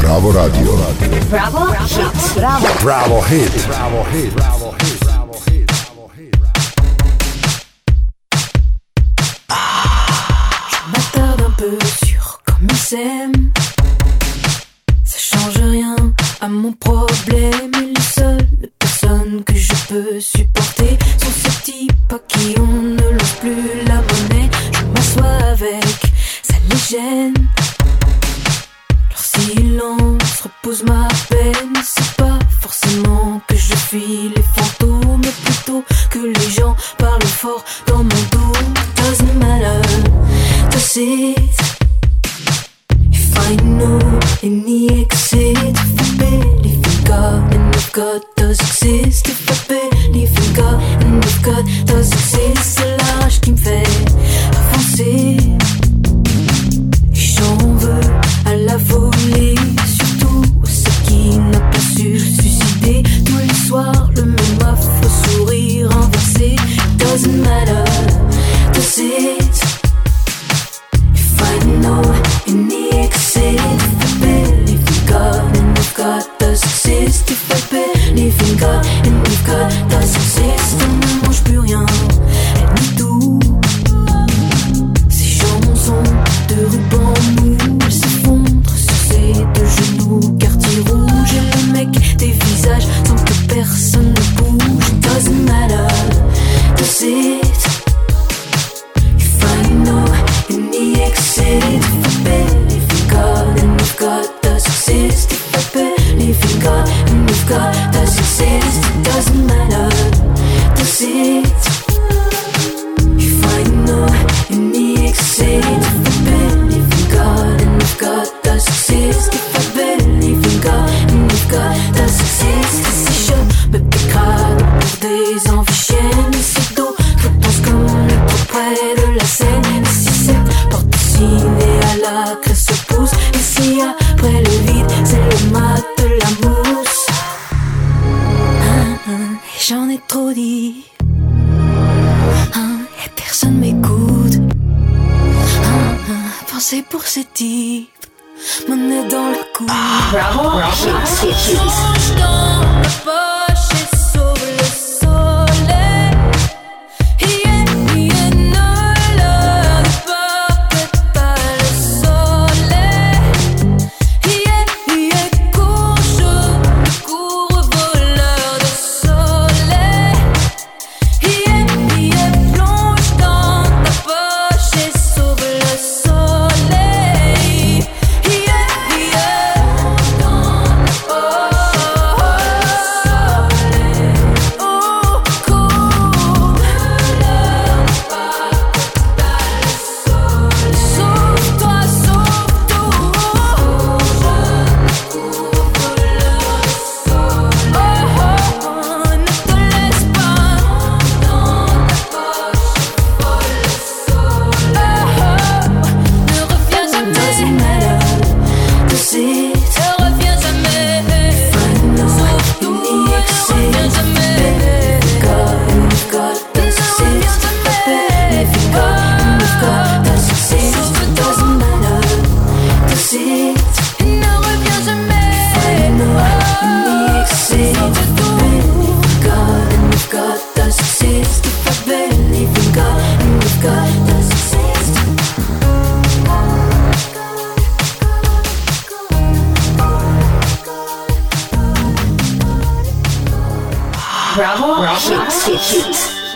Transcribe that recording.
Bravo Radio. Bravo Hit. Bravo. Bravo Hit. Bravo Hit. Bravo Hit. Bravo Hit. Bravo Hit. Je m'attarde un peu sur comme ils s'aiment. Ça change rien à mon problème. Et les seules personnes que je peux supporter sont ces types à qui on ne lance plus la monnaie. Je m'assois avec, ça les gêne. Leur silence repose ma peine. C'est pas forcément que je fuis les fantômes, mais plutôt que les gens parlent fort dans mon dos. Doesn't matter, does it? If I know any exit, if I believe in God and if God does exist, if I believe in God and if God does exist, c'est la rage qui me fait avancer. Et j'en veux à la volée, surtout celle qui n'a pas su se suicider. Tous les soirs le même affreux sourire inversé. Doesn't matter, does it? If I know any exit, if I believe in God and if God does exist, if I believe in God and if God does exist, elle ne mange plus rien, elle nie tout. Ces chansons de ruban mou, elles s'effondrent sur ses deux genoux. Quartier rouge et le mec des visages sans que personne ne bouge. Doesn't matter, does it? If I know any exit, if I believe in God and if God does exist, if I believe in God and if God does exist, it doesn't matter, does it? If I know any exit, if I believe in God and if God does exist, if I believe in God and if God does exist, si je me dégrade pour des envies chiennes, et si d'autres pensent comme le trop près de la scène, et si cette porte dessinée à la craie se pousse, et si après le vide c'est le mat de la mousse. Et j'en ai trop dit, et personne m'écoute. Pensez pour ces types, monnaie dans le cou. Bravo Hit. Dans la poche et sauve le soleil. Ne leur porte pas le soleil. Cours voleur de soleil. Plonge dans ta poche et sauve le soleil. Sauve-toi, sauve-toi. Ne te laisse pas dans ta poche. Ne reviens jamais. Ne reviens jamais. Sauve-toi, ne reviens jamais. Bravo Hit.